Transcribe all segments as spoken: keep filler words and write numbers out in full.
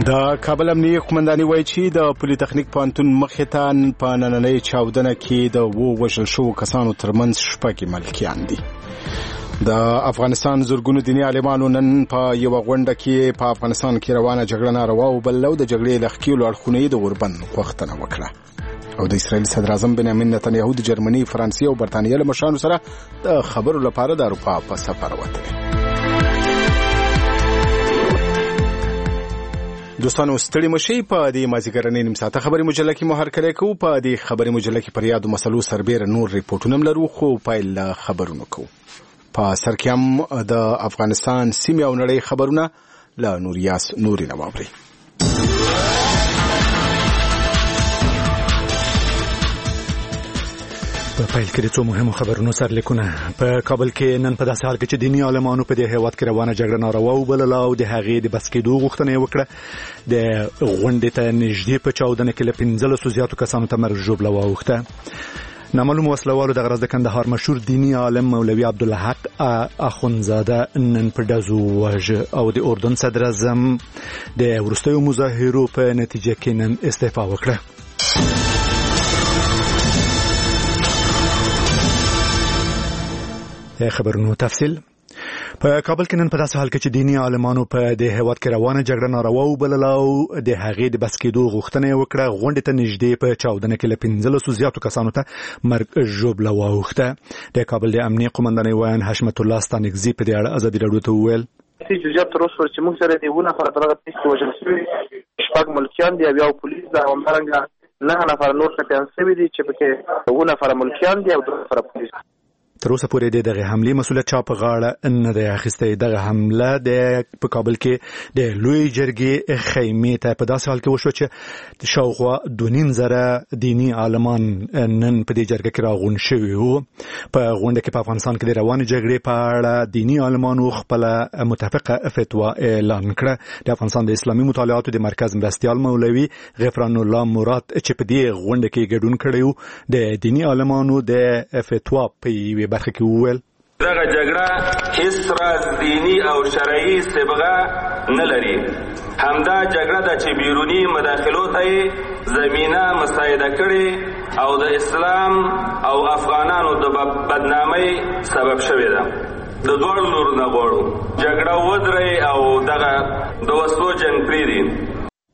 د کابل امنیه قومنداني وایي چې د پولي تخنیک پوهنتون مخې ته په نننۍ چاودنه کې د اوو وژل شوو کسانو ترمنځ شپږ ملکیان دي. د افغانستان زورګونو دیني عالمانو نن په یو غونډه کې په افغانستان کې روانه جګړه ناروا او بل د جګړې لخکیلو اړخونه د اوربند غوښتنه وکړه او د اسرائیل صدر اعظم بنیامین نتنیاهو د جرمني، فرانسې او برتانیې له مشرانو سره د خبرو لپاره د اروپا په سفر وتلی. دوستانو ستړي مشي په دې مازیګرنۍ نیم ساعته خبري مجله کې مو هرکلی کوو. په دې خبري مجله کې پر یادو مسلو سربېره نور ریپورټونه لرو، خو پیل خبرونه کوو. په سر کې هم د افغانستان سیمې او نړۍ خبرونه له نوریاس نوري نه واورئ. په پیل کې څو مهمو خبرونو سرلیکونه. په کابل کې نن په داسې حال کې چې دیني عالمانو په دې هیواد کې روانه جګړه ناروا وبلله او د هغې د بس کېدو غوښتنه یې وکړه. د غونډې ته نږدې په چاودنه کې له پنځلسو زیاتو کسانو ته مرګ ژوبله واوښته. نامعلوم وسلوالو د غرض د کندهار مشهور دینی عالم مولوي عبدالحق اخونزاده نن په ډزو وواژه او د اردن صدر اعظم د وروستیو مظاهرو په نتیجه کې نن استعفا وکړه. خبرونو تفصیل. په کابل کې نن په داسې حال کې چې دیني عالمانو په د هیواد کې روانه جګړه ناروا وبلله او د هغې د بس کېدو غوښتنه یې وکړه. غونډې ته نږدې په چاودنه کې له پنځلسو زیاتو کسانو ته مرګ ژوبله واوښته. د کابل د امنیه قومندانۍ ویان حشمت الله ستانکزي په دې اړه ازادي راډیو ته وویل چې جزئیات تر اوسه چې موږ سره دی ونه نفر دغه پیښې وژل شوي، شپږ ملکیان دي او یو پولیس ده او همدارنګه نهه نفر نور ټپیان شوي دي چې پکې اووه نفره ملکیان دي او دوه نفره پولیس. تر اوسه پورې د دغه حملې مسؤلیت چا په غاړه نه دی اخیستی. دغه حمله د په کابل کې د لوی جرګې خیمې ته په داسې حال کې وشو چې شاوخوا دوه نیم زره دیني عالمان نن په دې جرګه کې راغونډ شوي وو. په غونډه کې په افغانستان کې د روانې جګړې په اړه دیني عالمانو خپله متفقه فتوا اعلان کړه. د افغانستان د اسلامي مطالعاتو د مرکز مرستیال مولوي غفران الله مراد چې په دې غونډه کې ګډون کړی و د دیني عالمانو د فتوا په برخه کې وویل دغه جګړه هیڅ راز دینی او شرعي صبغه نه لري. همدا جګړه د چې بیرونی مداخلو ته زمينه مساعده کړي او د اسلام او افغانانو د بدنامۍ سبب شوې ده. د دوړ لور نه غواړو جګړه ودرې او دغه د وسلو جنګ پرېږدي.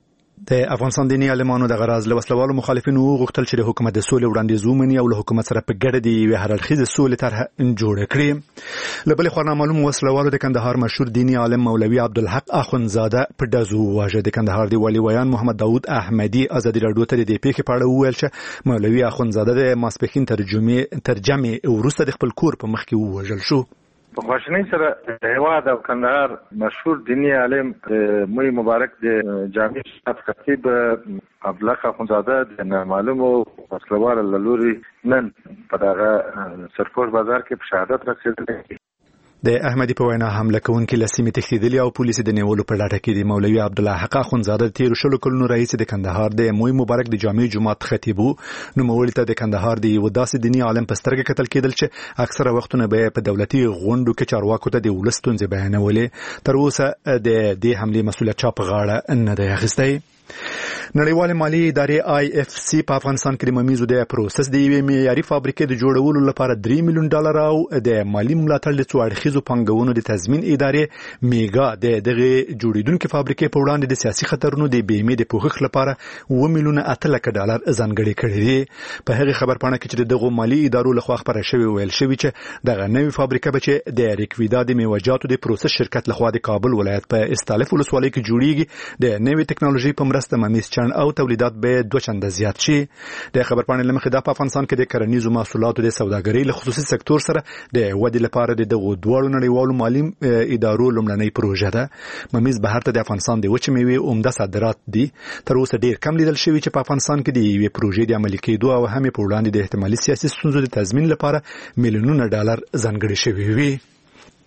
د افغانستان دیني عالمانو د غرض له وسلوالو مخالفینو غوښتل چې د حکومت د سولې وړاندیز ومني او له حکومت سره په ګډه د یوې هراړخیزې سولې طرح جوړه کړي. له بلې خوا نامعلوم وسلوالو د کندهار مشهور دیني عالم مولوي عبدالحق اخونزاده په ډزو وواژه. د کندهار د والي ویان محمد داود احمدي ازادي راډیو ته د دې پیښې په اړه وویل چې مولوي اخونزاده د ماسپښین ترجمې ترجمې وروسته د خپل کور په مخ کې ووژل شو. په خواشنۍ سره هیواد او کندهار مشهور دینی عالم موی مبارک د جامع خطیب عبدالحق اخونزاده د معلومو وسلوال له لوري نن په دغه سرپور بازار کې په شهادت رسېدلی. د احمدي په وینا حمله کوونکي له سیمې تښتېدلي او پولیس د نیولو په لټه کې دي. مولوي عبدالحق اخونزاده د تېرو شلو کلونو رئیس د کندهار د موی مبارک د جامع جومات خطیب و. نوموړي ته د کندهار د یوه داسې دیني عالم په سترګه کتل کېدل چې اکثره وختونه به یې په دولتي غونډو کې چارواکو ته د ولس ستونزې بیانولې. تر اوسه د دې حملې مسؤلیت چا په غاړه نه دی اخیستی. نړیوال مالی ادارې آی اف سی په افغانستان کې د ممیزو د پروسس د یوې معیاري فابریکې د جوړولو لپاره درې میلیون ډالر او د مالی ملاتړ د څو اړخیزو پانګونو د تضمین ادارې میګا د دغه جوړیدونکو فابریکې په وړاندې د سیاسي خطرونو د بیمې د پوښښ لپاره اوه میلیونه اته لکه ډالر ځانګړي کړي دي. په هغې خبرپاڼه کې چې دغه مالی ادارو لخوا خپره شوې ویل شوي چې دغه نوې فابریکه به چې د ریکویدا د میوه‌جاتو د پروسس شرکت لخوا د کابل ولایت په استالف ولسوالۍ کې جوړیږي د نوې ټکنالوژي په مرسته ممیز چڼ او تولیدات به دوه چنده زیات شي. د خبرپاڼې له مخې دا په افغانستان کې د کرنیزو محصولاتو د سوداګرۍ له خصوصي سکتور سره د ودې لپاره د دغو دواړو نړیوالو مالي ادارو لومړنۍ پروژه ده. ممیز بهر ته د افغانستان د وچې میوې عمده صادرات دي. تر اوسه ډیر کم لیدل شوي چې په افغانستان کې د یوې پروژې د عملي کېدو او هم په وړاندې د احتمالي سیاسي ستونزو د تضمین لپاره میلیونونه ډالر ځانګړي شوي وي.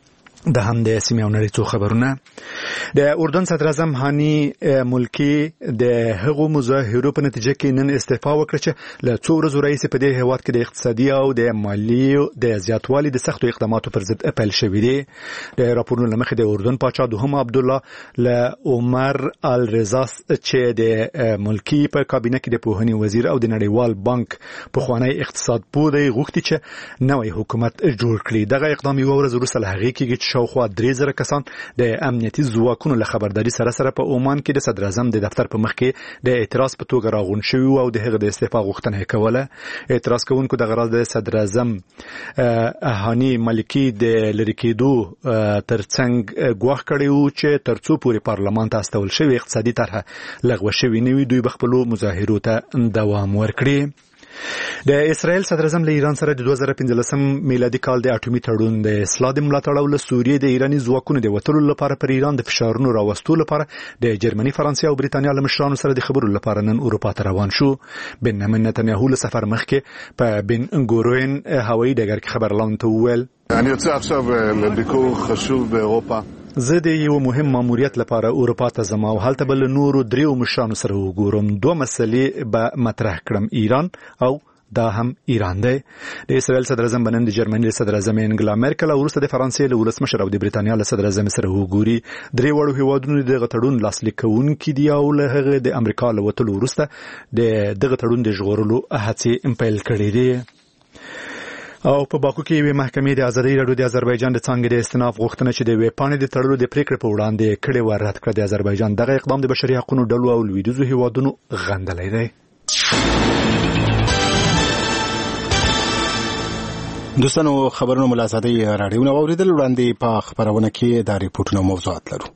د هم د سیمې او نړۍ څو خبرونه. د اردن صدر اعظم هاني ملکی د هغو مظاهرو په نتیجه کې نن استعفا وکړه چې له څو ورځو راهیسې په دې هیواد کې د اقتصادي او د مالي د زیاتوالي د سختو اقداماتو پر ضد پیل شوی دی. د راپورونو له مخې د اردن پاچا دوهم عبدالله له عمر الرضا چې د ملکی په کابینه کې د پوهنې وزیر او د نړیوال بانک پخوانی اقتصاد پوه دی غوښتي چې نوی حکومت جوړ کړي. دغه اقدام یو ورځ وروسته له هغې کېږي شاوخوا درې زره کسان د امنیتي ځواکونو له خبرداري سره سره په عمان کې د صدر اعظم د دفتر په مخ کې د اعتراض په توګه راغونډ شوي او د هغه د استعفا غوښتنه کوله. اعتراض کوونکو د غراض د صدر اعظم هاني ملکی د لری کېدو ترڅنګ ګواښ کړی و چې ترڅو پورې پارلمان ته استول شوی اقتصادي طرحه لغوه شوې نه وي دوی بخپلو مظاهرو ته دوام ورکړي. د اسرائیل صدر اعظم له ایران سره د دوه زره پنځلسم میلادي کال د اټومي تړون د اصلاح د ملاتړ او له سوریې د ایراني ځواکونو د وتلو لپاره پر ایران د فشارونو راوستلو لپاره د جرمني، فرانسې او بریتانیا له مشرانو سره د خبرو لپاره نن اروپا ته روان شو. بنیامین نتنیاهو له سفر مخکې په بن ګورین هوایي ډګر کې خبرلاندو ته وویل אני יוצא עכשיו לביקור חשוב באירופה. زه د یو مهم ماموریت لپاره اروپا ته ځم او هلته بل نورو دریو مشرانو سره وګورم. دوه مسلې به مطرح کړم، ایران او دا هم ایران دی. د اسرائیل صدر اعظم بنن د جرمني صدر اعظم انګلا مرکل او وروسته د فرانسې له ولسمشر او د بریتانیا له صدر اعظم سره وګوري. درې وړو هیوادونو د غټړون لاسلیک کوونکي دی او له هغه د امریکا له وتلو وروسته د دغه تړون د ژغورلو هڅې پیل کړې دي. او په باکو کې یوې محکمې د ازادي راډیو د آذربایجان د څانګې د استناف غوښتنه چې د وې پاڼې د تړلو د پریکړې په وړاندې کړې و رد کړه. د آذربایجان دغه اقدام د بشري حقوقو ډلو او لویدیځو هیوادونو غندلی دی. دوستانو خبرونه ملا ازادي راډیو نو اوریدل وړاندې په خبرونه کې د ریپورتونو موضوعات لرو.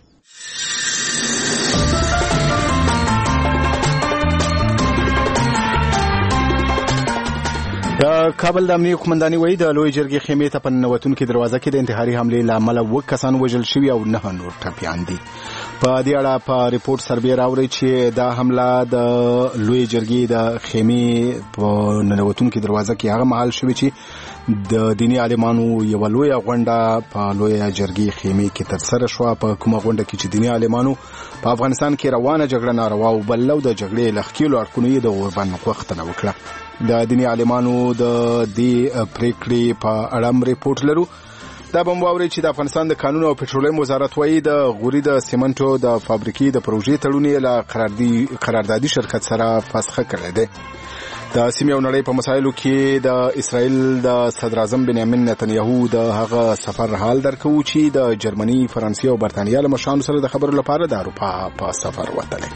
د کابل د امنیتي قومندانۍ وایي د لوی جرګې خیمې ته په ننوتونکو دروازه کې د انتحاري حملې له امله اووه کسان وژل شوي او نه نور ټپیان دي. په دې اړه په ریپورت سربېره راوړی چې دا حمله د لوی جرګې د خیمې په ننوتونکو دروازه کې هغه مهال شوې چې د دیني عالمانو یو لوی غونډه په لوی جرګې خیمې کې ترسره شو. په کومه غونډه کې چې دیني عالمانو په افغانستان کې روانه جګړه ناروا او بللو د جګړې لخکېلو اړخونو د اوربند غوښتنه وکړه. د دیني عالمانو د دې پریکړې په اړه ریپورت لرو. دا به واوري چې د افغانستان د قانون او پټرولیم وزارت وایي د غوري د سیمنټو د فابریکې د پروژې تړون له قراردادي قراردادي شرکت سره فسخ کړی دی. د سیمې او نړۍ په مسایلو کې د اسرائیل د صدر اعظم بنیامین نتنیاهو د هغه سفر حال درکو چې د جرمني، فرانسې او برتانیا له مشرانو سره د خبرو لپاره د اروپا په سفر وتلی.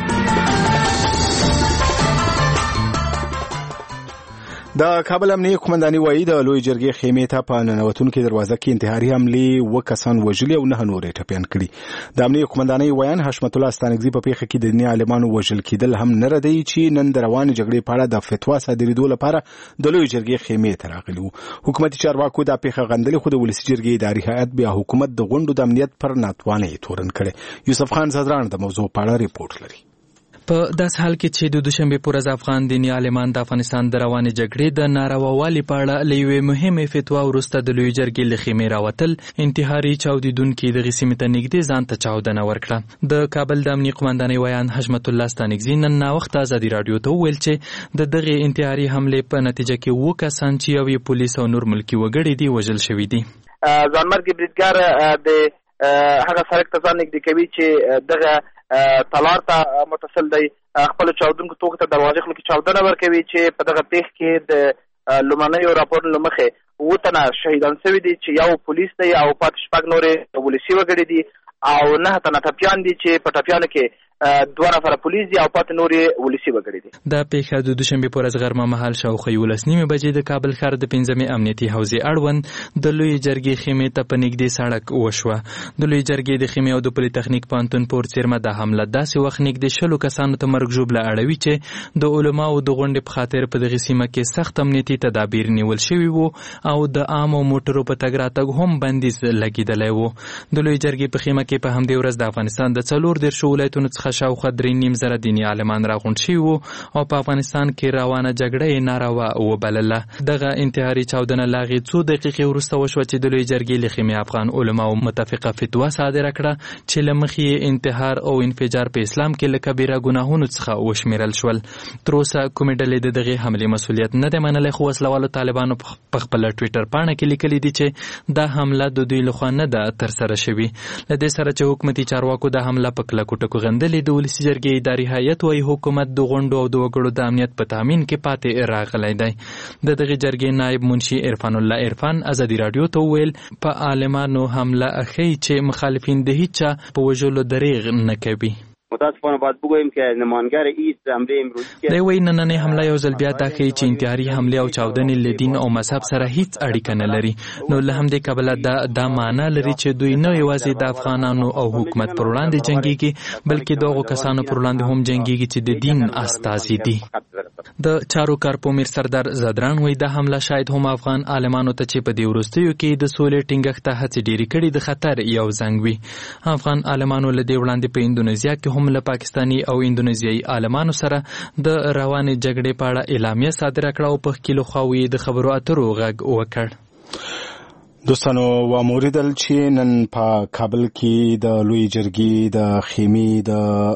د کابل امنیتي قومندانۍ وایي د لوی جرګې خیمې ته په ننوتونکو دروازه کې انتحاري حملې اووه کسان وژلي او نه نور ټپیان کړي. د امنیتي قومندانۍ ویان حشمت الله ستانکزي په پیښه کې د دیني عالمانو وژل کېدل هم نه ردوي چې نن د روانې جګړې په اړه د فتوا صادرېدو لپاره د لوی جرګې خیمې ته راغلي وو. حکومتي چارواکو دا پیښه غندلې خو د ولسي جرګې اداري هیئت بیا حکومت د غونډو د امنیت پر ناتوانۍ تورن کړي. یوسف خان زدران د موضوع په اړه ریپورت لري. په داس حال کې چې د دوشنبه پر ورځ افغان دیني عالمان د افغانستان د روانې جګړې د نارواوالي په اړه لوي مهمه فتوا ورسته د لوی جرګې له خیمې راوتل انتحاري چاودیدونکو د غسیمه ته نږدې ځان ته چاودنه ورکړه. د کابل د امنیتي قومندانۍ ویان حشمت الله ستانکزي نن وخت ازادي رادیو ته ویل چې د دغه انتحاري حمله په نتیجه کې وو کسان چې یو پولیس او نور ملکی وګړي دي وژل شوی دي. ځانمرګي بریدګر د هغه سړک ته ځان نږدې کوي چې دغه تلار ته متصل دی، خپل چاودونکو توکو ته دروازې خلکو کې چاودنه ورکوي چې په دغه پیښ کې د لومړنیو راپورونو مخې اووه تنه شهیدان شوي دي چې یو پولیس دی او پاتې شپږ نورې ولسي وګړي دي او نه تنه ټپیان دي چې په ټپیانو کې دوه نفره پولیس دي او پاتې نورې ولسي وګړي دي. دا پیښه د دوشنبه په ورځ غرمه مهال شاوخوا یولس نیمې بجې د کابل ښار د پنځمې امنیتي حوزې اړوند د لوی جرګې خیمې ته په نږدې سړک وشوه. د لوی جرګې د خیمې او د پولی تخنیک پوهنتون پور څیرمه د حمله داسې وخت نږدې شلو کسانو ته مرګ ژوبله اړوي چې د علماو د غونډې په خاطر په دغه سیمه کې سخت امنیتي تدابیر نیول شوي وو او د عامو موټرو په تګ راتګ هم بندیز لګېدلی وو. د لوی جرګې په خیمه کې په همدې ورځ د افغانستان د څلور دېرشو ولایتونو څخه څخه شاوخوا درې نیم زره دیني عالمان راغونډ شوي وو او په افغانستان کې روانه جګړه یې ناروا وبلله. دغه انتحاري چاودنه له هغې څو دقیقې وروسته وشوه چې د لوی جرګې له خیمې افغان علماو متفقه فتوا صادره کړه چې له مخې یې انتحار او انفجار په اسلام کې له کبیره ګناهونو څخه وشمیرل شول. تر اوسه کومې ډلې د دغې حملې مسؤلیت نه دی منلی، خو وسلوالو طالبانو په خپله ټویټر پاڼه کې لیکلي دي چې دا حمله د دوی لخوا نه ده ترسره شوې. له دې سره چې حکومتي چارواکو دا حمله په کلکو ټکو غندلې، د ولسي جرګې اداري هیئت وایي حکومت د غونډو او د وګړو د امنیت په تامین کې پاتې راغلی دی. د دغې جرګې نایب منشي عرفان الله عرفان ازادي راډیو ته وویل په عالمانو حمله ښیي چې مخالفین د هیچ چا په وژلو دریغ نه کوي. متاسفانه باید بگوییم که نمایانگر ایست حمله امروزی که دی وایي نننۍ حمله یو ځل بیا دا ښیي چې انتحاري حملې او چاودنې له دین او مذهب سره هیڅ اړیکه نه لري. نو له همدې کبله دا دا معنا لري چې دوی نه یوازې د افغانانو او حکومت پر وړاندې جنګېږي، بلکې د هغو کسانو پر وړاندې هم جنګېږي چې د دین استازي دي. د چارو کار په میر سردار زدران وایي دا حمله شاید هم افغان عالمانو ته چې په دې وروستیو کې د سولې ټینګښت ته هڅې ډېرې کړي د خطر یو زنګ وي. افغان عالمانو له دې وړاندې په اندونیزیا کې هم له پاکستاني او اندونیزیایي عالمانو سره د روانې جګړې په اړه اعلامیه صادره کړه او په ښکیلو خواوو یې د خبرو اترو غږ وکړ. دوستانو واوریدل چې نن په کابل کې د لوی جرګې د خیمې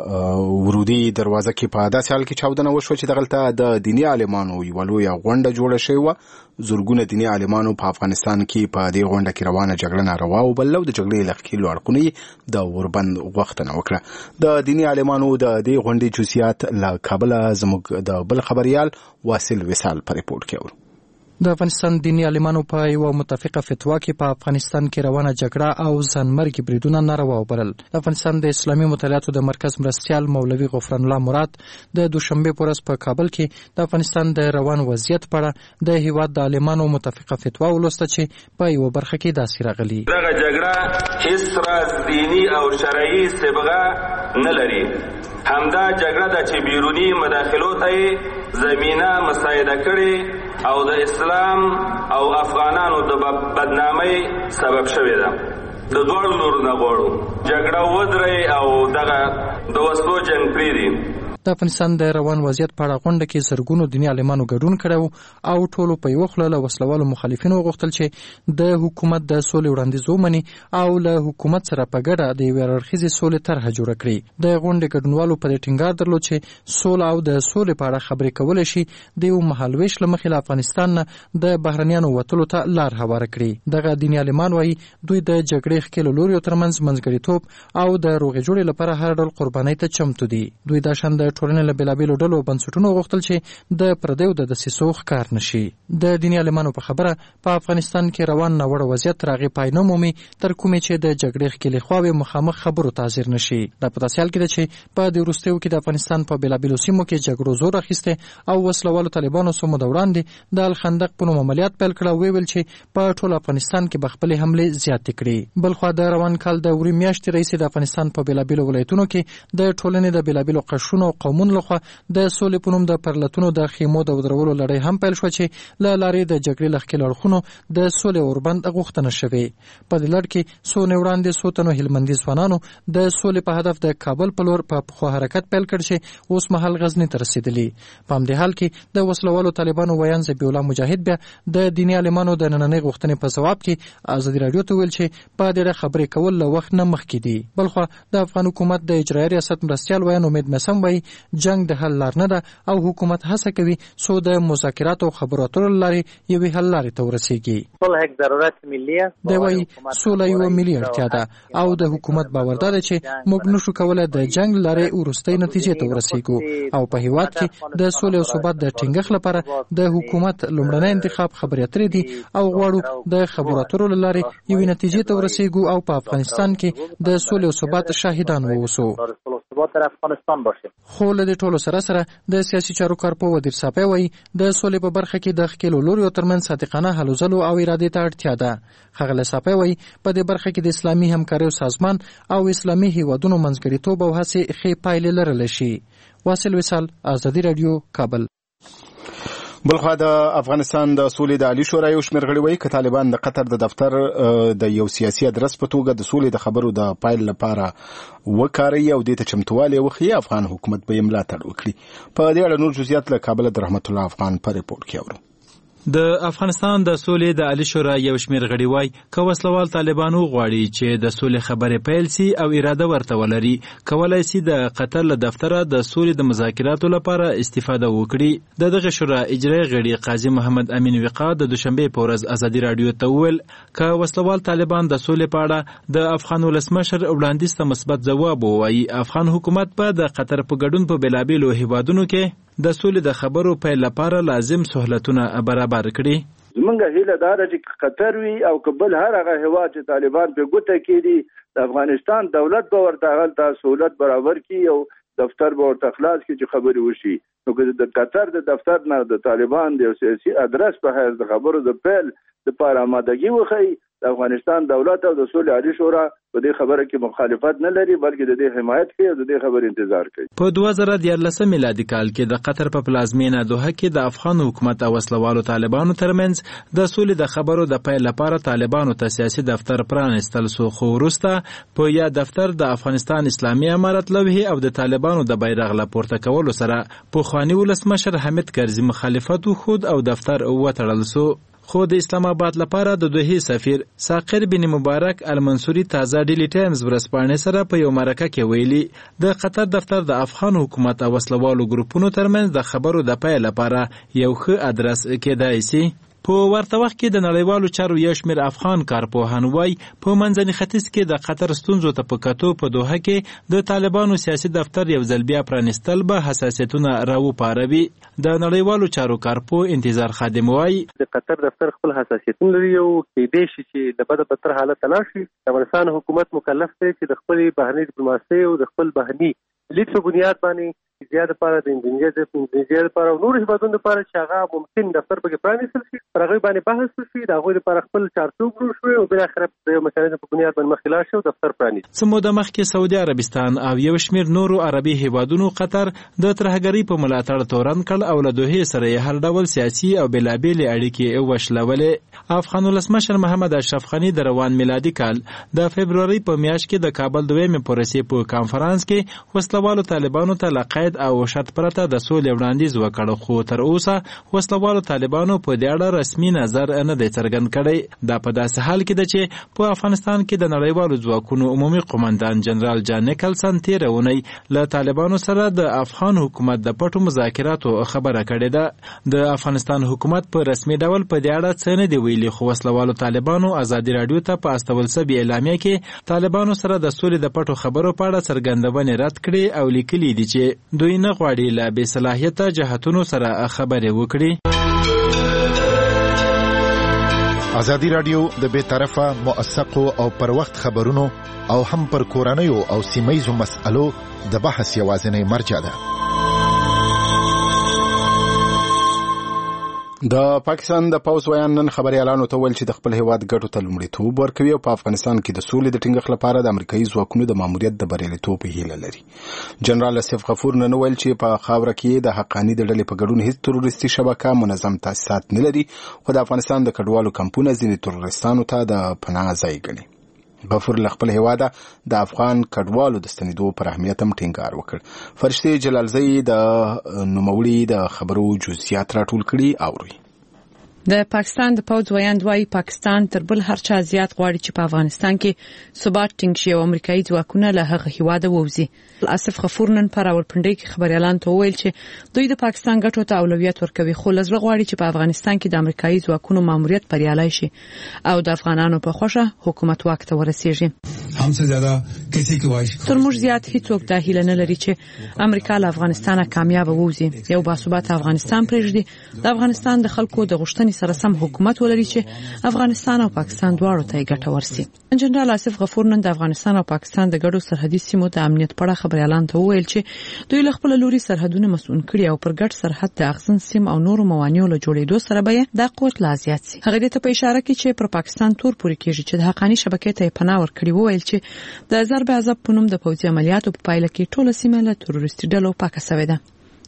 د ورودي دروازه کې په داسې حال کې چاودنه وشوه چې دغلته د دیني عالمانو یوه لویه غونډه جوړه شوې وه. زرګونه دیني عالمانو په افغانستان کې په دې غونډه کې روانه جګړه ناروا وبلله او د جګړې له ښکیلو اړخونو د وربند غوښتنه وکړه. د دیني عالمانو د دې غونډې جزئیات له کابله زموږ د بل خبریال واصل وصال په ریپورټ کې اورو. د افغانستان دیني عالمانو په یوه متفقه فتوا کې په افغانستان کې روانه جګړه او ځانمرګي بریدونه ناروا وبلل. د افغانستان د اسلامي مطالعاتو د مرکز مرستیال مولوي غفران الله مراد د دوشنبه په ورځ په کابل کې د افغانستان د روان وضعیت په اړه د هیواد د عالمانو متفقه فتوا ولوسته چې په یوه برخه کې داسې راغلي: دغه جګړه هیڅ راز دینی او شرعي صبغه نه لري. همدا جګړه ده چې بیرونی مداخلو ته زمینه مساعده کړي او د اسلام او افغانانو د بدنامۍ سبب شوې ده. د دواړو لورو نه غواړو جګړه ودرې او دغه د وسلو جنګ پرېږدي. د افغانستان د روان وضعیت په اړه غونډه کې زرګونو دیني عالمانو ګډون کړی او ټولو په یوه خوله له وسلوالو مخالفینو وغوښتل چې د حکومت د سولې وړاندیز ومني او له حکومت سره په ګډه د یوې اړخیزې سولې طرحه جوړه کړي. د غونډې ګډونوالو په دې ټینګار درلود چې سوله او د سولې په اړه خبرې کولی شي د یو مهالویش له مخې له افغانستان نه د بهرنیانو وتلو ته لار هواره کړي. دغه دیني عالمان وایي دوی د جګړې ښکیلو لوریو ترمنځ منځګړیتوب او د روغې جوړې لپاره هر ډول قربانۍ ته چمتو دي. دوی دا شان د ټولنې له بېلابېلو ډلو بنسټونو غوښتل چې د پردیو د دسیسو ښکار نشي. د دیني عالمانو په خبره په افغانستان کې روان ناوړه وضعیت تر هغې پای نه مومي تر کومې چې د جګړې ښکلې خواوې مخامخ خبرو ته حاضر نشي. دا په داسې حال کې ده چې په دې وروستیو کې د افغانستان په بېلابېلو سیمو کې جګړو زور اخیستی او وسلوالو طالبانو څو موده وړاندې د الخندق په نوم عملیات پیل کړه او ویل چې په ټول افغانستان کې به خپلې حملې زیاتې کړي. بلخوا د روان کال د وری میاشتې راهیسې د افغانستان په بېلابېلو ولایتونو کې د ټولنې د بېلابېلو قشرونو او قومونو لخوا د سولې په نوم د پرلتونو د خیمو د ودرولو لړۍ هم پیل شوه چې له لارې د جګړې له ښکیلو اړخونو د سولې اوربند غوښتنه شوې. په دې لړ کې څو نه وړاندې څو تنو هلمندي ځوانانو د سولې په هدف د کابل په لور په پخوا حرکت پیل کړ چې اوس مهال غزني ته رسېدلي. په همدې حال کې د وسلوالو طالبانو ویان ذبیح الله مجاهد بیا د دیني عالمانو د نننۍ غوښتنې په ځواب کې ازادي راډیو ته ویل چې په دې اړه خبرې کول له وخت نه مخکې دي. بلخوا د افغان حکومت د اجرایي ریاست مرستیال ویان امید مسم وایي جنګ د حل لار نه ده او حکومت هڅه کوي څو د مذاکرات او خبرو اترو لارې یوې حل لارې ته ورسیږي. صلح یک ضرورت ملي دی وایي سوله یوه ملي اړتیا ده او د حکومت باور ده چې موږ نشو کولی د جنګ لارې وروستۍ نتیجې ته ورسیږو او په هیواد کې د سولې او ثبات د ټینګښت لپاره د حکومت لومړنی انتخاب خبرې اترې دي او غواړو د خبرو اترو لارې یوې نتیجې ته ورسیږو او په افغانستان کې د سولې او ثبات شاهدان واوسو. خو له دې ټولو سره سره د سیاسي چارو کارپوه ودیر صافی وایي د سولې په برخه کې د ښکیلو لوریو ترمنځ صادقانه هلو ځلو او ارادې ته اړتیا ده. ښاغلی صافی وایي په دې برخه کې د اسلامي همکاریو سازمان او اسلامي هیوادونو منځګړیتوب او هڅې ښې پایلې لرلی شي. واصل وصال، ازادي راډیو، کابل. بلخوا د افغانستان د سولې د عالی شورا یو شمېر غړي وایي چې طالبان د قطر د دفتر د یو سیاسي ادرس په توګه د سولې د خبرو د پایل لپاره وکاري او د تچمتوالي وخی افغان حکومت به ملاتړ وکړي. په دې اړه نور جزئیات له کابل د رحمت الله افغان په ریپورت کې اورو. د افغانستان د سولې د عالی شورا یو شمېر غړي وایي که وسلوال طالبانو غواړي چې د سولې خبرې پیل سي او اراده ورته ولري کولای سي د قطر له دفتره د سولې د مذاکراتو لپاره استفاده وکړي. د دغه شورا اجرایي غړي قاضي محمد امین وقا د دوشنبه په ورځ ازادي رادیو ته وویل که وسلوال طالبان د سولې په اړه د افغان ولسمشر وړاندیز ته مثبت ځواب ووایي افغان حکومت به د قطر په ګډون په بېلابېلو هیوادونو کې د سولې د خبرو پیل لپاره لازم سہولتونه برابر کړي. زمونږ هیله دا ده چې قطر وي او قبل هر هغه هیواد چې طالبان په ګوته کې دي د افغانستان دولت به ورته هلته سہولت برابر کړي او دفتر به ورته خلاص کړي چې خبرې وشي. نو که د قطر د دفتر نه د طالبان د سیاسي ادرس په حیث د خبرو د پیل لپاره آمادګي وښیي د افغانستان دولت او د سولې عالی شورا په دې خبره کې مخالفت نه لري بلکې د دې حمایت کوي او د دې خبر انتظار کوي. په دوه زره دیارلس میلادي کال کې د قطر په پلازمینه دوحه کې د افغان حکومت او وسلوالو طالبانو ترمنځ د سولې د خبرو د پیل لپاره طالبانو ته سیاسي دفتر پرانستل سو خو وروسته په یا دفتر د افغانستان اسلامي امارت لوحې او د طالبانو د بیرغ لپورته کولو سره پخوانی ولسمشر حمید کرزي مخالفت وخود او دفتر وتړل سو. خو د اسلام آباد لپاره د دوحې سفیر ساقر بن مبارک المنصوري تازه ډیلی ټایمز ورځپاڼې سره په یو مرکه کې ویلي د قطر دفتر د افغان حکومت او وسلوالو ګروپونو ترمنځ د خبرو د پیل لپاره یو ښه ادرس کېدای سي. په ورته وخت کې د نړیوالو چارو یو شمېر افغان کارپوهان وایي په منځني ختیځ کې د قطر ستونزو ته په کتو په دوحه کې د طالبانو سیاسي دفتر یو ځل بیا پرانستل به حساسیتونه راوپاروي. د نړیوالو چارو کارپوه انتظار خادم وایي د قطر دفتر خپل حساسیتونه لري او کېدای شي چې د بده بدتر حالت ته لاړ شي. د افغانستان حکومت مکلف دی چې د خپلې بهرنۍ ډیپلوماسۍ او د خپل بهرني لید په بنیاد باندې زیاده لپاره د انجنیري د انجنیري لپاره او نور هیوادونو لپاره چې هغه ممکن دفتر پکې پرانیستل شي پر هغه باندې بحث وشي د هغوی لپاره خپل چارچوب جوړ شوی او بل اخر د یو مسایلو په بنیاد باندې مخکې لاړ شي او دفتر پرانیست. څه موده مخکې سعودي عربستان او یو شمېر نورو عربي هیوادونو قطر د ترهګرۍ په ملاتړ تورن کړ او له دوحې سره یې هر ډول سیاسي او بېلابېلې اړیکې وشلولې. افغان ولسمشر محمد اشرف غني د روان میلادي کال د فبرورۍ په میاشت کې د کابل دویمې پروسې په کانفرانس کې وسلوالو طالبانو ته له قید او شرط پرته د سولې وړاندیز وکړ خو تر اوسه وسلوالو طالبانو په دې اړه رسمي نظر نه دی څرګند کړی. دا په داسې حال کې ده چې په افغانستان کې د نړیوالو ځواکونو عمومي قومندان جنرال جان نیکلسن تېره اونۍ له طالبانو سره د افغان حکومت د پټو مذاکراتو خبره کړې ده. د افغانستان حکومت په رسمي ډول په دې اړه څه نه دی ویلي خو وسلوالو طالبانو ازادي رادیو ته په استول سوي اعلامیه کې طالبانو سره د سولې د پټو خبرو په اړه څرګندونې رد کړې او لیکلي دي چې دوی نه غواړي له بې صلاحیته جهتونو سره خبرې وکړي. ازادي رادیو د بې طرفه موثقو او پر وخت خبرونو او هم پر کورنیو او سیمهیزو مسألو د بحث یوازینی مرجع ده. د پاکستان د پوز ویان نن خبريالانو ته ویل چې د خپل هیواد ګټو ته لومړیتوب ورکوي او په افغانستان کې د سولې د ټینګښت لپاره د امریکایي ځواکونو د ماموریت د بریالیتوب هیله لري. جنرال اسف غفور نن ویل چې په خاوره کې د حقانی د ډلې په ګډون هیڅ تروریستي شبکه منظم تاسیسات نه لري خو د افغانستان د کډوالو کمپونه ځینې تروریستانو ته د پناه ځای ګڼي. غفور له خپل هیواده د افغان کډوالو د ستنېدو پر اهمیت هم ټینګار وکړ. فرشتي جلالزی د نوموړي د خبرو جزئیات راټول کړي اوري. د پاکستان د پوز ویاند وايي پاکستان تر بل هر چا زیات غواړي چې په افغانستان کې ثبات ټینګ شي او امریکایي ځواکونه له هغه هیواده ووځي. اسف غفور نن په راولپنډۍ کې خبريالانو ته وویل چې دوی د پاکستان ګټو ته اولویت ورکوي خو له زړه غواړي چې په افغانستان کې د امریکایي ځواکونو ماموریت بریالی شي او د افغانانو په خوښه حکومت واک ته ورسیږي. همڅه زیاده کسی کې وایي تر موږ زیات هیڅوک د هیله نه لري چې امریکا له افغانستانه کامیاب ووځي یو باثبات افغانستان پرېږدي د افغانستان د خلکو د غوښتنې سره سم حکومت ولري چې افغانستان او پاکستان دواړو ته ګټه ورسي. جنرال اسف غفور نن د افغانستان او پاکستان د ګډو سرحدي سیمو د امنیت په اړه خبريالانو ته وویل چې دوی له خپل لوري سرحدونه مسؤل کړي او پر ګډ سرحد د اغزن سیم او نورو موانعو له جوړېدو سره به د قوت لا زیات سي. هغه دې ته په اشاره کوي چې پر پاکستان تور پوري کېږي چې د حقانی شبکې ته پناه ورکړي وویل چې د ضرب عذاب په نوم د پوځي عملیاتو په پایله کې ټوله سیمه له تروریستي ډلو پاکه شوې ده.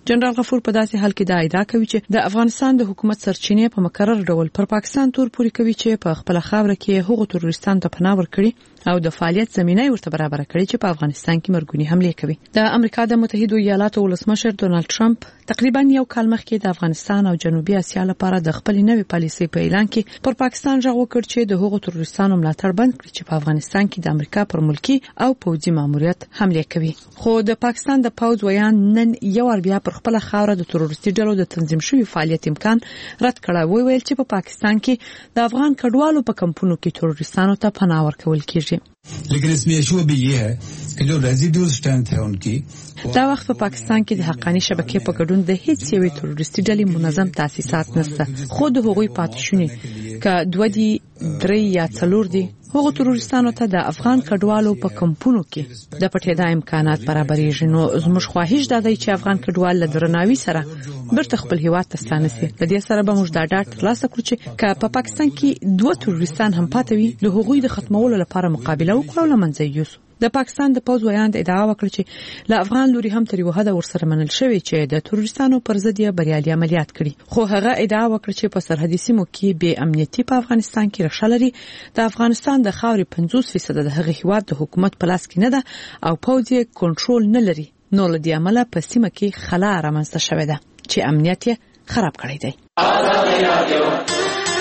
جنرال غفور په داسې حال کې دا ادعا کوي چې د افغانستان د حکومت سرچینې په مکرر ډول پر پاکستان تور پوري کوي چې په خپل خاوره کې هغو تروریستانو ته پناه ورکړي او د فعالیت زمینه ورته برابر کړي چې په افغانستان کې مرګونی حمله کوي. د امریکا د متحده ایالاتو ولسمشر ډونالد ټرمپ تقریبا یو کال مخکې د افغانستان او جنوبي اسیا لپاره د خپل نوې پالیسۍ په اعلان کې پر پاکستان ژغ وکړ چې د هغو تروریستانو ملاتړ بند کړي چې په افغانستان کې د امریکا پر ملکی او پوځي ماموریت حمله کوي. خو د پاکستان د پوځ ویان نن یو ور بیا پر خپل خاوره د تروریستي ډلو د تنظیم شوی فعالیت امکان رد کړی وی ویل چې په پاکستان کې د افغان کډوالو په کمپونو کې تروریستانو ته پناه ورکول کیږي. لیکن इसमें इशू अभी ये है कि जो रेजिडुअल स्ट्रेंथ है उनकी دا وخت په پاکستان کې د حقانی شبکې په ګډون د هیڅ یوې تروریستي ډلې منظم تاسیسات نشته. خو د هغوی پاتشونی ک دوه دی درې یا څلور دی هغه تروریستانو ته د افغان کډوالو په کمپونو کې د پټېدا امکانات برابرېږي. نو زموږ خواهش دا دی چې افغان کډوال له درناوي سره برته خپل هیواد ته ستانه شي. د دې سره به موږ دا ډاډ ترلاسه کړو چې ک په پاکستان کې دوه تروریستان هم پاتوي له هغوی د ختمولو لپاره مقابله وکړو لمنځه یوسو. د پاکستان د پوځ ویان ادعا وکړه چې له افغان لوري هم تر یو حده ورسره منل شوی چې د تروریستانو پر ضد یې بریالي عملیات کړي. خو هغه ادعا وکړه چې په سرحدي سیمو کې بې امنیتي په افغانستان کې رښه لري. د افغانستان د خاورې پنځوس فیصد د هغه هیواد د حکومت په لاس کې نه ده او پوځ یې کنټرول نه لري. نو له دې امله په سیمه کې خلا رامنځته شوې ده چې امنیت یې خراب کړی دی.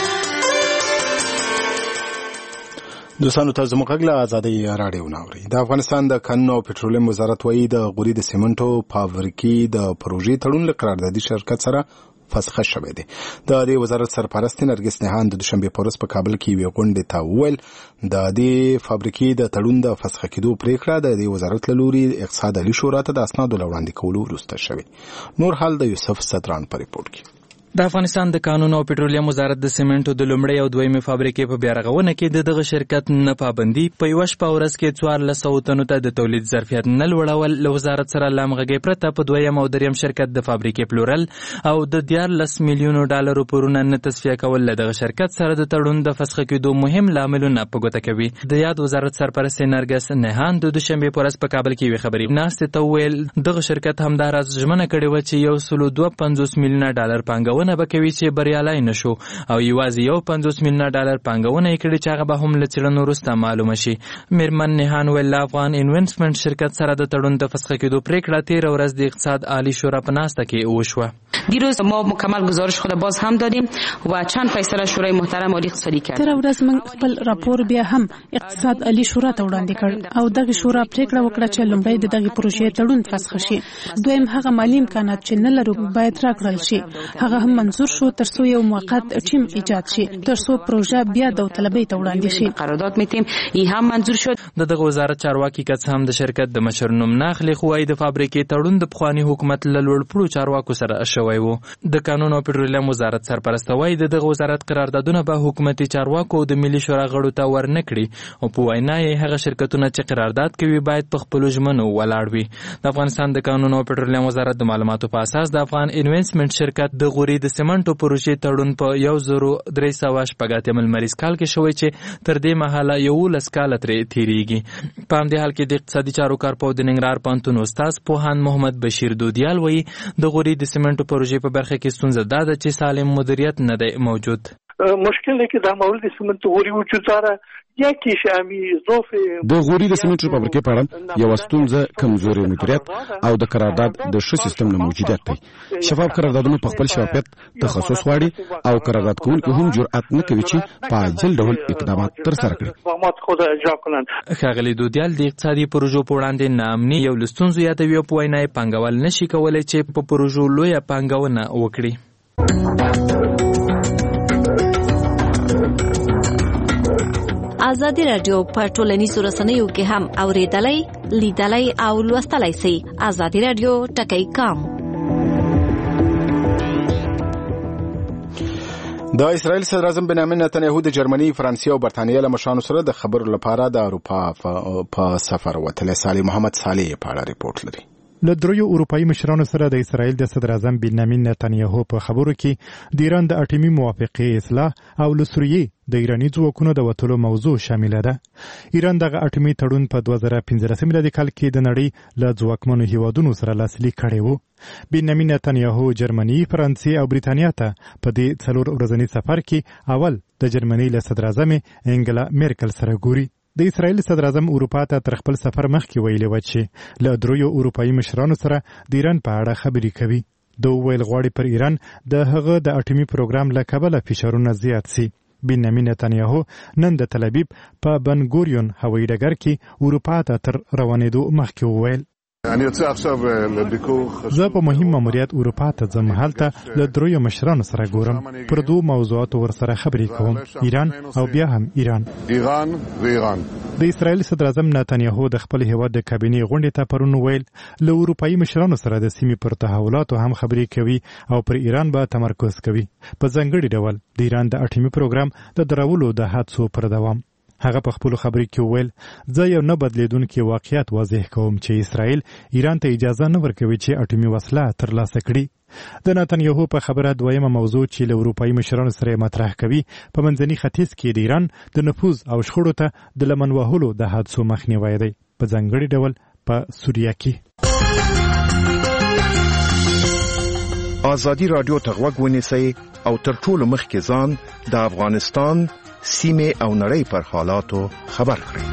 دوستانو تاسو موږ له ازادي رادیو ناوړي. د افغانستان د کانون او پټرولیم وزارت وایي د غوري د سیمنټو فابریکې د پروژې تړون له قراردادي شرکت سره فسخه شوې ده. د دې وزارت سرپرست نرګس نهان د دوشنبه پورس په کابل کې وی غونډه ته وویل د دې فابریکې د تړون د فسخه کېدو پریکړه د دې وزارت له لوري اقتصاد عالی شورا ته د اسنادو وړاندې کولو وروسته شوې. نور حال د یوسف ستران په ریپورت کې. د افغانستان د کانون او پټرولیم وزارت د سیمنټو د لومړی او دویمې فابریکې په بیارغونه کې د دغه شرکت نه پابندي په یوه شپه ورځ کې څوارلس سوه تنو ته د تولید ظرفیت نه لوړول له وزارت سره له همغږۍ پرته په دویم او دریم شرکت د فابریکې پلورل او د دیارلس میلیونو ډالرو پورونه نه تصفیه کول له دغه شرکت سره د تړون د فسخه کېدو مهم لاملونه په ګوته کوي. د یاد وزارت سرپرست نرګس نهان د دوشنبې په ورځ په کابل کې یوې خبري ناستې ته وویل دغه شرکت همداراز ژمنه کړې وه چې یو سلو دوه پنځوس میلیونه ډالر پانګونه به کوي چې بریالی نشو او یوازې یو پنځوس میلیونه ډالر پانګونه یې کړې چې هغه به هم له څېړنو وروسته معلومه شي. میرمن نهان ویل له افغان انویسټمنټ شرکت سره د تړون د فسخه کېدو پریکړه تېره ورځ د اقتصاد عالی شورا په ناسته کې وشوه. دیروز ما مکمل گزارش خود باز هم دادیم و چند فیصله شورای محترم عالی اقتصادی کرد. تر ورځ موږ خپل راپور بیا هم اقتصاد عالی شورا ته وړاندې کړ او دغه شورا پریکړه وکړه چې لومړی د دغه پروژې تړون فسخ شي. دویم هغه مالی امکانات چې نه لرو باید راکړل شي. هغه هم منظور شو ترڅو یو موقت ټیم ایجاد شي ترڅو پروژه بیا داوطلبۍ ته وړاندې شي. قرارداد میتیم ای هم منظور شد. د دغه وزارت چارواکي کس هم د شرکت د مشر نوم نه اخلي خو وايي د فابریکې تړون د پخواني حکومت له لوړپوړو چارواکو سره شوی و. د قانون او پټرولیم وزارت سرپرست وایي د دغه وزارت قراردادونه به حکومتي چارواکو او د ملي شورا غړو ته ورنکړي او په وینا یې هغه شرکتونه چې قرارداد کوي باید په خپلو ژمنو ولاړ وي. د افغانستان د قانون او پټرولیم وزارت د معلوماتو په اساس د افغان انویسټمنټ شرکت د غوري د سیمنټو پروژې تړون په یو زرو درې سوه شپږ اتیا لمریز کال کې شوی چې تر دې مهاله یولس کاله ترې تېرېږي. په همدې حال کې د اقتصادي چارو کارپوه د ننګرهار پوهنتون استاد پوهاند محمد بشیر دودیال وایي د غوري د سیمنټو پروژې په برخه کې ستونزه دا ده چې سالم مدیریت نه دی موجود. مشکل که در مورد سیمنت غوری وجود داره یکیش امی ضعف د غوري د سیمنټو فابریکې په اړه یو ستونزه کمزوري مدیریت او د قرارداد د ښه سیستم نه موجودیت دی. شفاف قراردادونه په خپل شفافیت تخصص غواړي او قرارداد کوونکي هم جرأت نه کوي چې په عاجل ډول اقدامات ترسره کړي. ښاغلي دودیال د اقتصادي پروژو په وړاندې ناامني یو له ستونزو یادوي او په وینا یې پانګوال نشي کولی چې په پروژو لویه پانګونه وکړي. ازادي رادیو په ټولنیزو رسنیو کې هم اوریدلای لیدلای او لوستلای شئ. ازادي رادیو ټکی کام. د اسرائیل صدر اعظم بنیامین نتنیاهو د جرمني، فرانسې او برتانیې له مشرانو سره د خبرو لپاره د اروپا په سفر وتلی. صالح محمد صالح په اړه ریپورت لري. له دریو اروپایي مشرانو سره د اسرایل د صدر اعظم بنیامین نتانیاهو په خبرو کې د ایران د اټومي موافقې اصلاح او له سوریې د ایراني ځواکونو د وتلو موضوع شامله ده. ایران دغه اټومي تړون په دوه زره پنځلسم میلادي کال کې د نړۍ له ځواکمنو هیوادونو سره لاسلیک کړی و. بنیامین نتانیاهو جرمني، فرانسې او بریتانیا ته په دې څلور ورځني سفر کې اول د جرمني له صدر اعظم انګلا میرکل سره ګوري. د اسرایل صدر اعظم اروپا ته تر خپل سفر مخکې ویلي و چې له دریو اروپایي مشرانو سره د ایران په اړه خبرې کوي. د ویل غواړي پر ایران د هغه د اټومي پروګرام له کبله فشارونه زیات سي. بنیامین نتانیاهو نن د تل ابیب په بن ګوریون هوایي ډګر کې اروپا ته تر روانېدو مخکې وویل زه په مهم ماموریت اروپا ته ځم. هلته له دریو مشرانو سره ګورم. پر دوه موضوعاتو ورسره خبرې کوم، ایران او بیا هم ایران. ایران و ایران. د اسرایل صدر اعظم نتانیاهو د خپل هیواد د کابینې غونډې ته پرون ویل له اروپایي مشرانو سره د سیمې پر تحولاتو هم خبرې کوي او پر ایران به تمرکز کوي، په ځانګړي ډول د ایران د اټومي پروګرام د درولو د هڅو پر دوام. هغه په خپل خبرې کې ویل زه یو نه بدلیدونکي واقعیت واضح کوم چې اسرائیل ایران ته اجازه نه ورکوي چې اټومي وسله ترلاسه کړي. د نتانیاهو په خبره دویمه موضوع چې له اروپایي مشرانو سره مطرح کوي په منځني ختیځ کې د ایران د نفوذ او شخړو ته د لمن وهلو د حادثو مخنیوی دی، په ځانګړي ډول په سوریه کې. ازادي راډیو ته غوږ ونیسئ او تر ټولو مخکې ځان د افغانستان سیمه او نړۍ پر حالاتو خبر کړئ.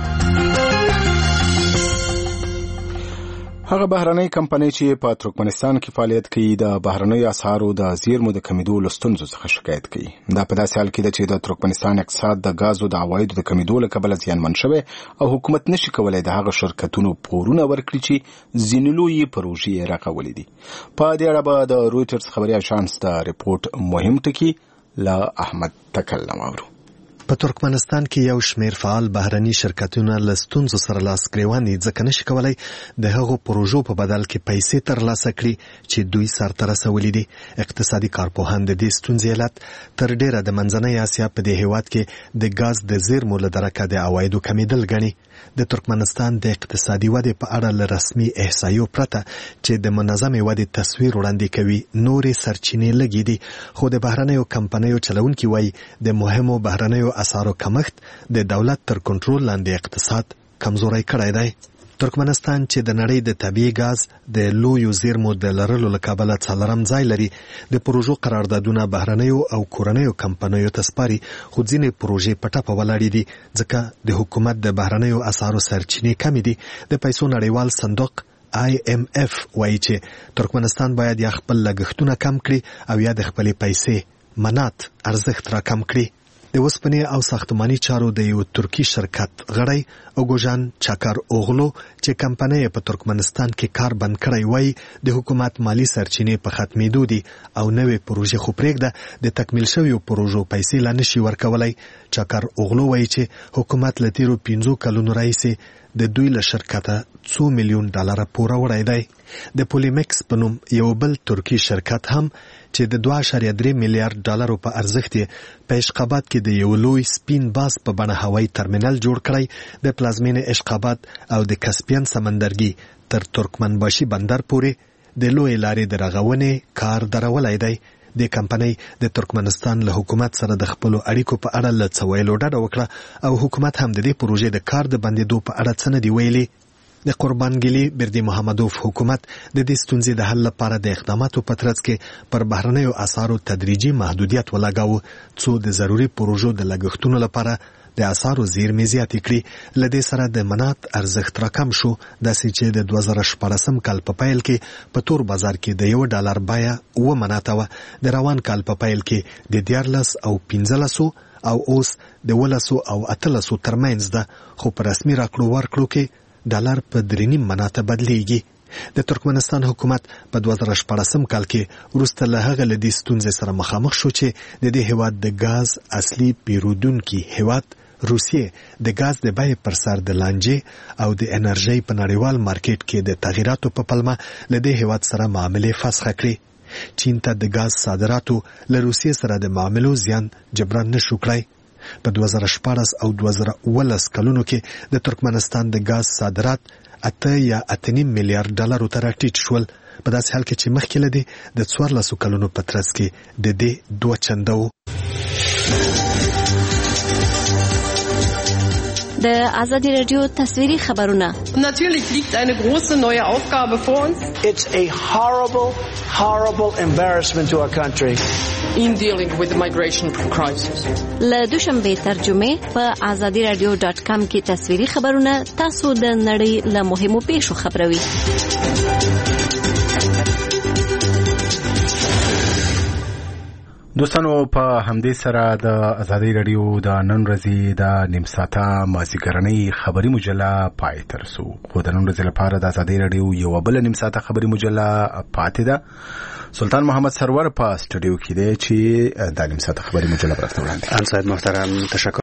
هغه بهرنۍ کمپنۍ چې په ترکمنستان کې فعالیت کوي د بهرنۍ اسعارو د زیرمو د کمیدو له ستونزو څخه شکایت کوي. دا په داسې حال کې ده چې د ترکمنستان اقتصاد د غازو د عوایدو د کمیدو له کبله زیانمن شوی او حکومت نشي کولای د هغه شرکتونو پورونه ورکړي چې ځینې لویې پروژې یې راغولې دي. په دې اړه به د رویټرز خبري اژانس د ریپورت مهم ټکي له احمد تکلم اورو. په ترکمنستان کې یو شمیر فعال بهرني شرکتونه له ستونزو سره لاس ګریوان دي، ځکه نشي کولای د هغو پروژو په بدل کې پیسې ترلاسه کړي چې دوی سرته رسولي دي. اقتصادي کارپوهان د دې ستونزې علت تر ډیره د منځنۍ اسیا په دې هیواد کې د غاز د زیرمو له درکه د عوایدو کمیدل ګڼي. د ترکمنستان د اقتصادي ودې په اړه له رسمي احصایو پرته چې د منظمې ودې تصویر وړاندې کوي نورې سرچینې لګې دي، خو د بهرنیو کمپنیو چلونکي وایي د مهمو بهرنیو اسعارو کمښت د دولت تر کنټرول لاندې اقتصاد کمزوری کړی دی. ترکمنستان چې د نړۍ د طبیعي غاز د لویو زیرمو د لرلو له کبله څلورم ځای لري، د پروژو قراردادونه بهرنیو او کورنیو کمپنیو ته سپاري، خو ځینې پروژې په ټپه ولاړې دي ځکه د حکومت د بهرنیو اسعارو سرچینې کمې دي. د پیسو نړیوال صندوق آی ایم اف وایي چې ترکمنستان باید یا خپل لګښتونه کم کړي او یا د خپلې پیسې منات ارزښت را کم کړي. د اوسپنې او ساختماني چارو د یو ترکی شرکت غړی اوګوژان چاکار اوغلو چې کمپنۍ په ترکمنستان کې کار بند کړی وای د حکومت مالی سرچینې په ختمېدو دي او نوې پروژې خو پرېږده د تکمیل شویو پروژو پیسې لا نشي ورکولای. چاکار اوغلو وایي چې حکومت له تیرو پنځو کلونو راهیسې د دوی له شرکته څو میلیون ډالر پوره وړی دی. د پولیمکس په نوم یو بل ترکی شرکت هم چې د دوه اعشاریه درې میلیارډ ډالرو په ارزښت یې په اشقاباد کې د یو لوی سپین باز په بڼه هوایي ترمینل جوړ کړی د پلازمینې اشقاباد او د کسپین سمندرګي تر ترکمنباشي بندر پورې د لوی لارې د رغونې کار درولی دی. د کمپنۍ د ترکمنستان له حکومت سره د خپلو اړیکو په اړه له څه ویلو ډډه وکړه او حکومت هم د دې پروژې د کار د بندېدو په اړه څه نه دي ویلي. د قربانګلي بردي محمدوف حکومت د دې ستونزې د حل لپاره د اقداماتو په ترڅ کې پر بهرنیو اسعارو تدریجي محدودیت ولګاوه څو د ضروري پروژو د لګښتونو لپاره د اسعارو زیرمې زیاتې کړي. له دې سره د منات ارزښت راکم شو، داسې چې د دوه زره شپاړسم کال په پیل کې په تور بازار کې د یو ډالر بیه اوه مناته وه، د روان کال په پیل کې د دیارلس او پنځلسو او اوس د ولسو او اتلسو ترمنځ ده، خو په رسمي راکړو ورکړو کې ډالر په درې نیم مناته بدلیږي. د ترکمنستان حکومت په دوه زره شپاړسم کال کې وروسته له هغه له دې ستونزې سره مخامخ شو چې د دې هیواد د غاز اصلي پیرودونکي هیواد روسیې د غاز د بیې پر سر د لانجې او د انرژۍ په نړیوال مارکیټ کې د تغیراتو په پلمه له دې هیواد سره معاملې فسخه کړې. چین ته د غاز صادراتو له روسیې سره د معاملو زیان جبران نشو کړی. په دوه زره شپاړس او دوه زره اوولس کلونو کې د ترکمنستان د غاز صادرات اته یا اته نیم میلیارډ ډالرو ته راټیټ شول، په داسې حال کې چې مخکې له دې د څوارلسو کلونو په ترڅ کې د دې دوه چنده و. د ازادي رادیو تصویري خبرونه. Natürlich liegt eine große neue Aufgabe vor uns. It's a horrible, horrible embarrassment to our country. In dealing with the migration crisis. له دوشنبه ترجمه په ازادي رادیو ډاټ کام کې تصویري خبرونه تاسو د نړۍ له مهمو پیښو خبروي. دوستانو په همدې سره د ازادي رادیو د نن ورځې د نیم ساعته مازیګرنۍ خبري مجله پای ته رسو. خو د نن ورځې لپاره د ازادي رادیو یو بل نیم ساعته خبري مجله پاتې ده. سلطان محمد سرور په سټوډیو کې دی چې د نیم ساعته خبري مجله برته وړاندې. ان صاحب محترم تشکر.